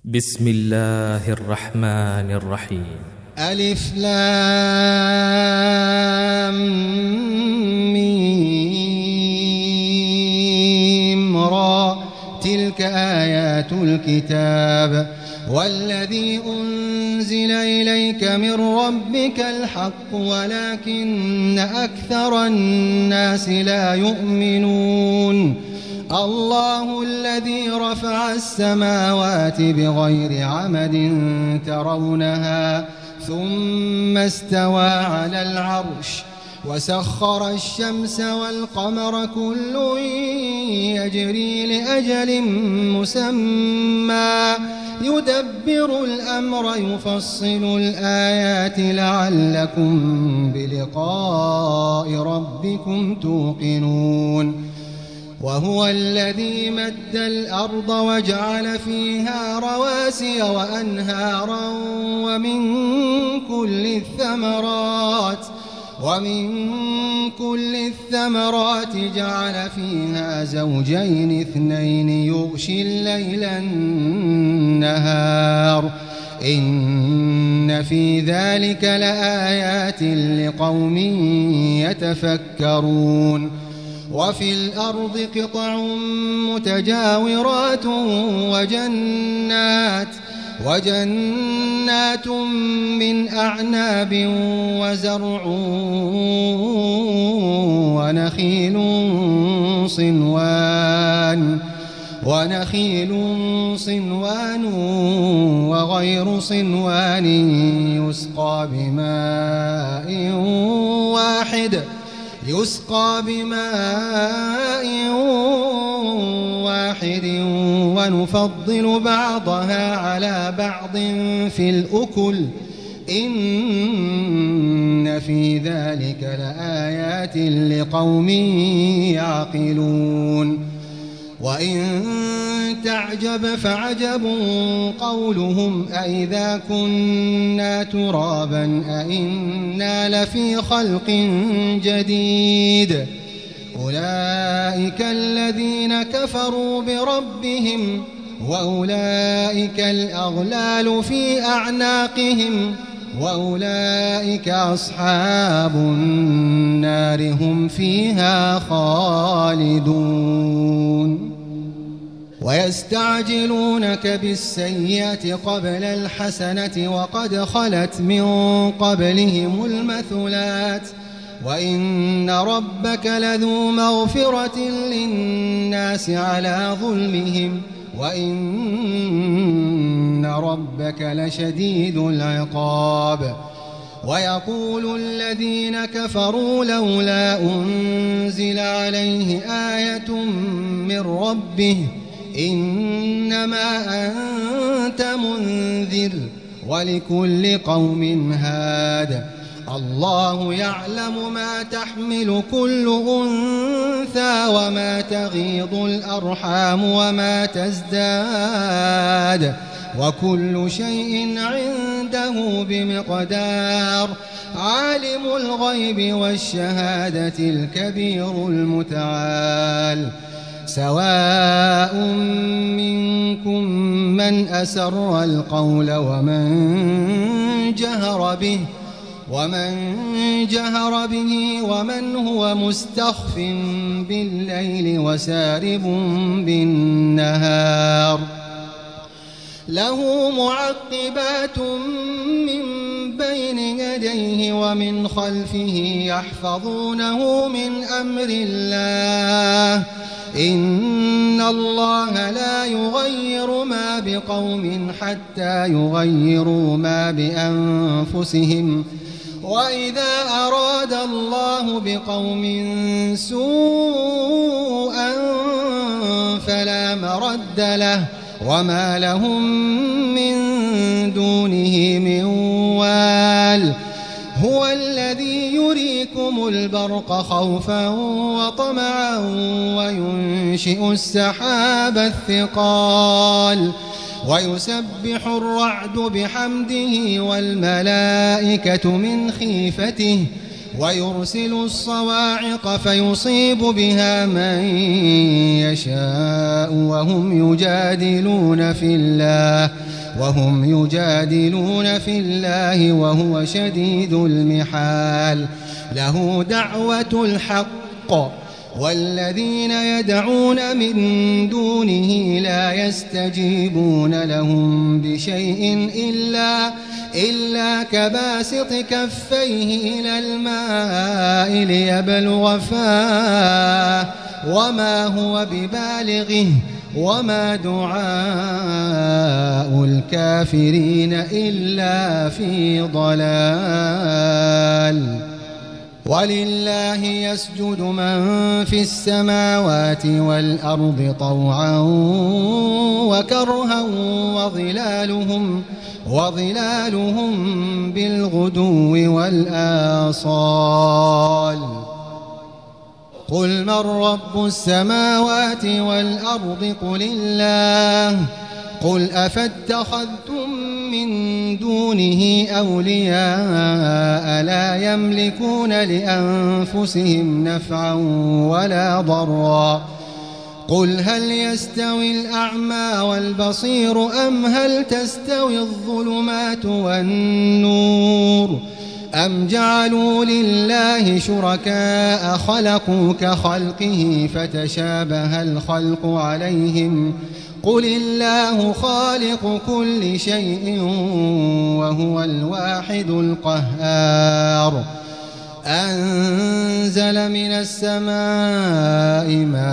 بسم الله الرحمن الرحيم. ألف لام ميم را تلك آيات الكتاب والذي أنزل إليك من ربك الحق ولكن أكثر الناس لا يؤمنون. الله الذي رفع السماوات بغير عمد ترونها ثم استوى على العرش وسخر الشمس والقمر كل يجري لأجل مسمى يدبر الأمر يفصل الآيات لعلكم بلقاء ربكم توقنون. وهو الذي مد الأرض وجعل فيها رواسي وأنهارا ومن كل الثمرات جعل فيها زوجين اثنين يغشي الليل النهار إن في ذلك لآيات لقوم يتفكرون. وفي الأرض قطع متجاورات وجنات من أعناب وزرع ونخيل صنوان وغير صنوان يسقى بماء واحد ونفضل بعضها على بعض في الأكل إن في ذلك لآيات لقوم يعقلون. وإن تعجب فعجب قولهم أئذا كنا ترابا أئنا لفي خلق جديد أولئك الذين كفروا بربهم وأولئك الأغلال في أعناقهم وأولئك أصحاب النار هم فيها خالدون. ويستعجلونك بالسيئة قبل الحسنة وقد خلت من قبلهم المثلات وإن ربك لذو مغفرة للناس على ظلمهم وإن ربك لشديد العقاب. ويقول الذين كفروا لولا أنزل عليه آية من ربه إنما أنت منذر ولكل قوم هاد الله يعلم ما تحمل كل أنثى وما تغيض الأرحام وما تزداد وكل شيء عنده بمقدار. عالم الغيب والشهادة الكبير المتعال. سواء منكم من أسر القول ومن جهر به ومن هو مستخف بالليل وسارب بالنهار. له معقبات من بين يديه ومن خلفه يحفظونه من أمر الله إن الله لا يغير ما بقوم حتى يغيروا ما بأنفسهم وإذا أراد الله بقوم سوءا فلا مرد له وما لهم من دونه من وال. هو الذي يريكم البرق خوفا وطمعا وينشئ السحاب الثقال ويسبح الرعد بحمده والملائكة من خيفته ويرسل الصواعق فيصيب بها من يشاء وهم يجادلون في الله وهو شديد المحال. له دعوة الحق والذين يدعون من دونه لا يستجيبون لهم بشيء إلا كباسط كفيه إلى الماء ليبلغ فاه وما هو ببالغه وما دعاء الكافرين إلا في ضلال. ولله يسجد من في السماوات والأرض طوعا وكرها وظلالهم بالغدو والآصال. قل من رب السماوات والأرض قل الله. قل أفاتخذتم من دونه أولياء لا يملكون لأنفسهم نفعا ولا ضرا. قل هل يستوي الأعمى والبصير أم هل تستوي الظلمات والنور أم جعلوا لله شركاء خلقوا كخلقه فتشابه الخلق عليهم قل الله خالق كل شيء وهو الواحد القهار. أنزل من السماء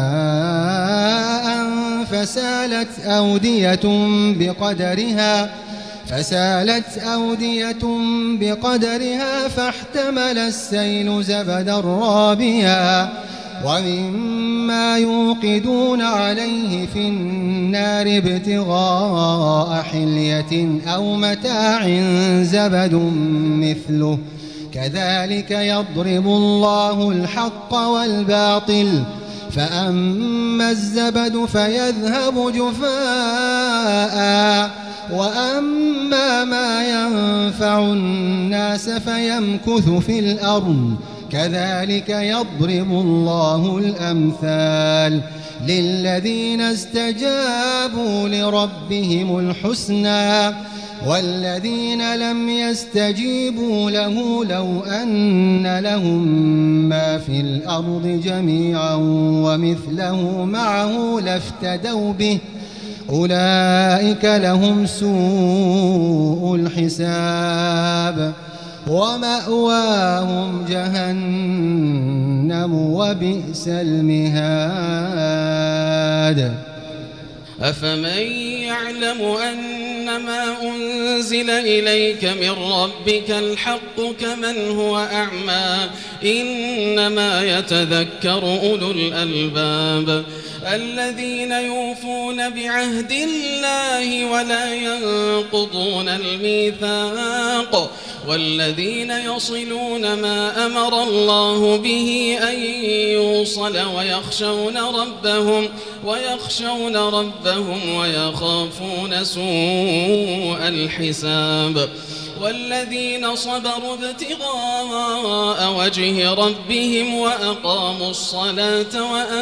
ماء فسالت أودية بقدرها فاحتمل السيل زبدا رابيا ومما يوقدون عليه في النار ابتغاء حلية أو متاع زبد مثله كذلك يضرب الله الحق والباطل فأما الزبد فيذهب جفاء وأما ما ينفع الناس فيمكث في الأرض كذلك يضرب الله الأمثال. للذين استجابوا لربهم الحسنى والذين لم يستجيبوا له لو أن لهم ما في الأرض جميعا ومثله معه لافتدوا به أولئك لهم سوء الحساب ومأواهم جهنم وبئس المهاد. أفمن يعلم أنما أنزل إليك من ربك الحق كمن هو أعمى إنما يتذكر أولو الألباب الذين يوفون بعهد الله ولا ينقضون الميثاق والذين يصلون ما أمر الله به أن يوصل ويخشون ربهم ويخافون سوء الحساب. والذين صبروا ابتغاء وجه ربهم وأقاموا الصلاة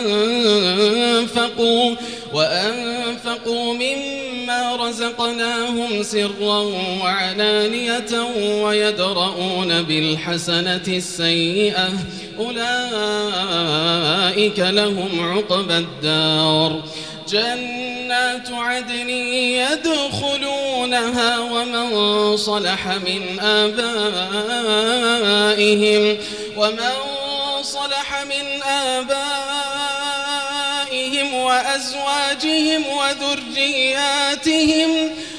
وأنفقوا مما رزقناهم سرا وعلانية ويدرؤون بالحسنة السيئة أولئك لهم عقبى الدار. جنات عدن يدخلونها ومن صلح من آبائهم وأزواجهم وذرياتهم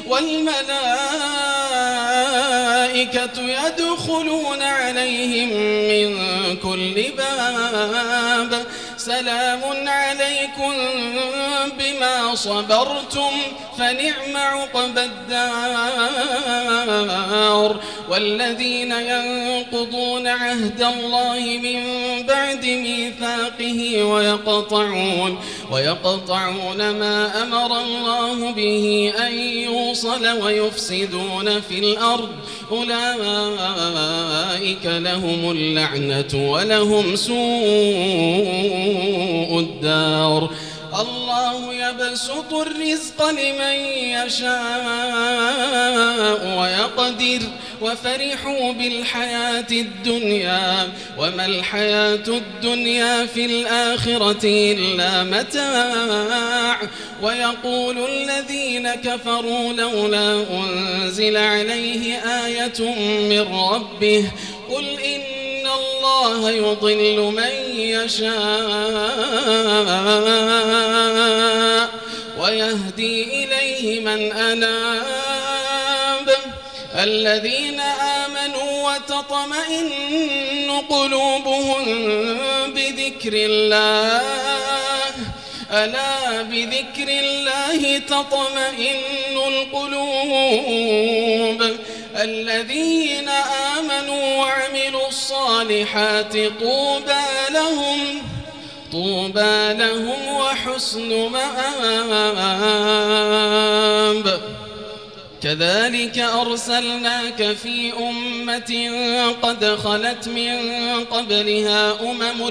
والملائكة يدخلون عليهم من كل باب سلام عليكم بما صبرتم فنعم عقبى الدار. والذين ينقضون عهد الله من بعد ميثاقه ويقطعون ما أمر الله به أن يوصل ويفسدون في الأرض أولئك لهم اللعنة ولهم سوء الدار. الله يبسط الرزق لمن يشاء ويقدر وفرحوا بالحياة الدنيا وما الحياة الدنيا في الآخرة إلا متاع. ويقول الذين كفروا لولا أنزل عليه آية من ربه قل إن الله يضل من يشاء ويهدي إليه من أناب. الذين آمنوا وتطمئن قلوبهم بذكر الله ألا بذكر الله تطمئن القلوب. الذين آمنوا وعملوا الصالحات طوبى لهم وحسن مآب. كذلك أرسلناك في أمة قد خلت من قبلها أمم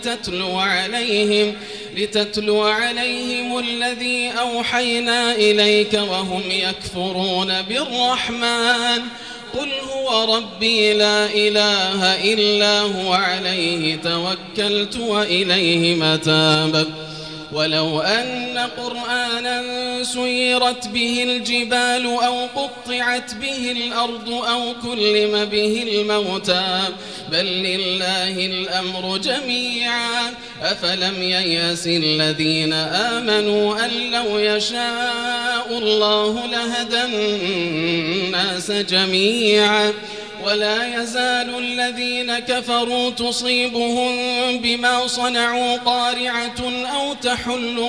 لتتلو عليهم الذي أوحينا إليك وهم يكفرون بالرحمن قل هو ربي لا إله إلا هو عليه توكلت وإليه متاب. ولو أن قرآنا سيرت به الجبال أو قطعت به الأرض أو كلم به الموتى بل لله الأمر جميعا أفلم ييأس الذين آمنوا أن لو يشاء الله لهدى الناس جميعا. ولا يزال الذين كفروا تصيبهم بما صنعوا قارعة أو تحل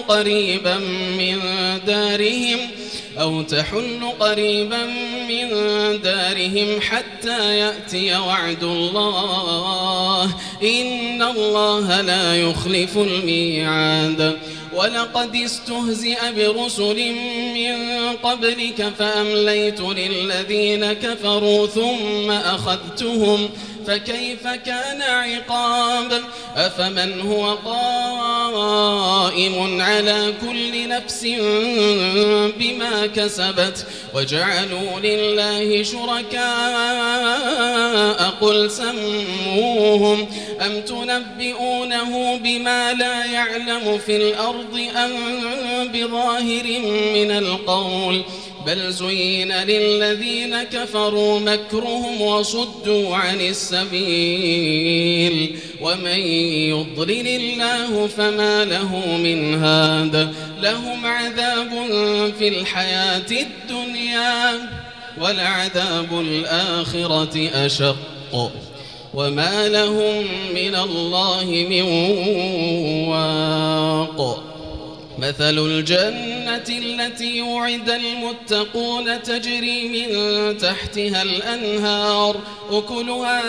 قريبا من دارهم حتى يأتي وعد الله إن الله لا يخلف الميعاد. ولقد استهزئ برسل من قبلك فأمليت للذين كفروا ثم أخذتهم فكيف كان عقاب. أفمن هو قائم على كل نفس بما كسبت وجعلوا لله شركاء قل سموهم أم تنبئونه بما لا يعلم في الأرض أم بظاهر من القول بل زين للذين كفروا مكرهم وصدوا عن السبيل ومن يضلل الله فما له من هاد. لهم عذاب في الحياة الدنيا ولعذاب الآخرة أشق وما لهم من الله من واق. مثل الجنة التي وعد المتقون تجري من تحتها الأنهار أكلها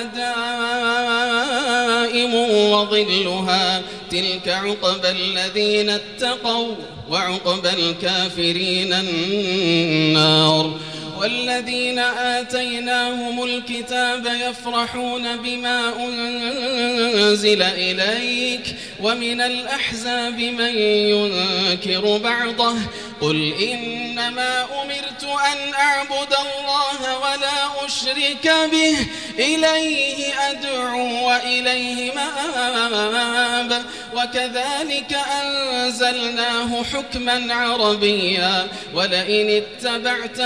دائم وظلها تلك عقبى الذين اتقوا وعقبى الكافرين النار. والذين آتيناهم الكتاب يفرحون بما أنزل إليك ومن الأحزاب من ينكر بعضه قل إنما أمرت أن أعبد الله ولا أشرك به إليه أدعو وإليه مآب. وكذلك أنزلناه حكما عربيا ولئن اتبعت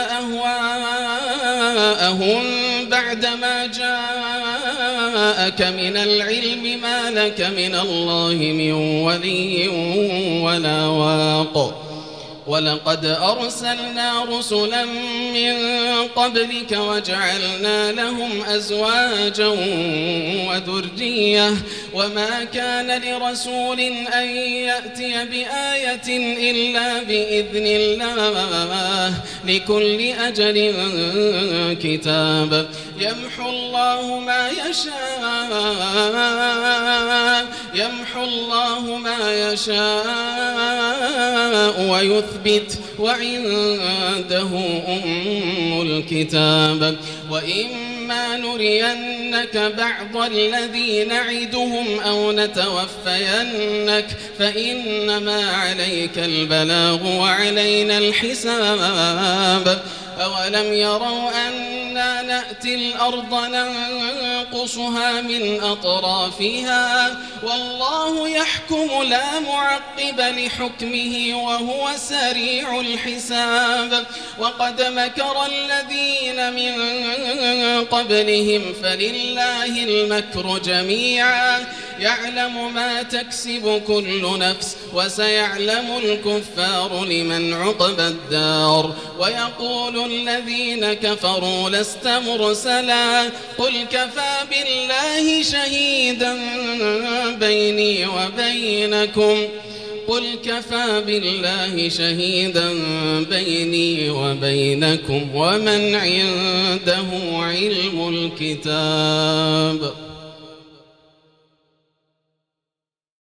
أهواءهم بعدما جاءك من العلم ما لك من الله من ولي ولا واق. ولقد أرسلنا رسلا من قبلك وجعلنا لهم أزواجا وما كان لرسول أن يأتي بآية إلا بإذن الله لكل أجل كتاب يمحو الله ما يشاء ويثبت وعنده أم الكتاب وإما نرينك بعض الذي نعدهم أو نتوفينك فإنما عليك البلاغ وعلينا الحساب أولم يروا أنا نأتي الأرض ننقصها من أطرافها والله يحكم لا معقب لحكمه وهو سريع الحساب وقد مكر الذين من قبلهم فلله المكر جميعا يعلم ما تكسب كل نفس وسيعلم الكفار لمن عقبى الدار ويقول الذين كفروا لست مرسلا قل كفى بالله شهيدا بيني وبينكم ومن عنده علم الكتاب